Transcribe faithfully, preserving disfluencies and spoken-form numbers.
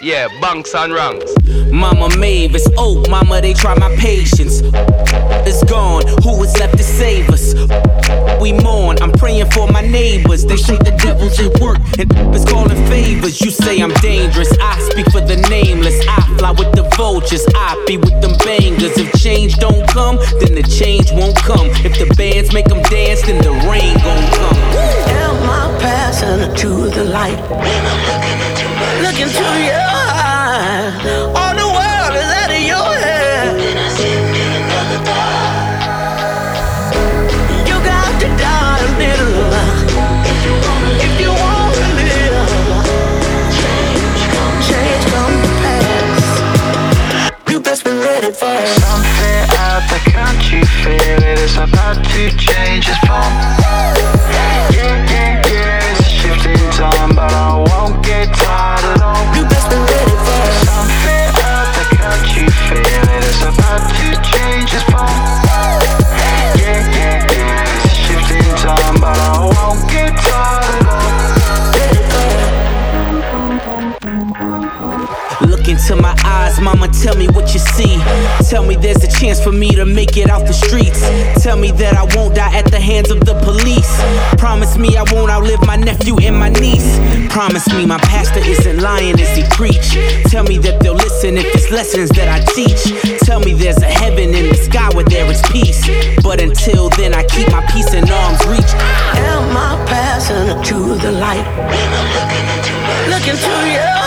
Yeah, bunks and ranks. Mama Mavis, oh mama, they try my patience. It's gone, who is left to save us? We mourn, I'm praying for my neighbors. They say the devil's at work and is calling favors. You say I'm dangerous, I speak for the nameless. I fly with the vultures, I be with them bangers. If change don't come, then the change won't come. If the bands make them dance, then the rain gon' come. Am I passing to the light? Look into your eyes. All the world is out of your head. You got to die a little if you want to live. Change come to pass. You best be ready for it. Something out there, can't you feel it? It's about to change its form. Yeah, yeah, yeah, it's a shift in time, but I won't get tired at all. You best be ready for it. Something out there, can't you feel it? It's about to change its form. Yeah, yeah, yeah, it's a shift in time, but I won't get tired at all. Look into my eyes, mama, tell me what you see. Tell me there's a chance for me to make it out the streets. Tell me that I won't die at the hands of the police. Promise me I won't outlive my nephew and my niece. Promise me my pastor isn't lying as he preach. Tell me that they'll listen if it's lessons that I teach. Tell me there's a heaven in the sky where there is peace. But until then I keep my peace in arm's reach. Am I passing to the light? Look into your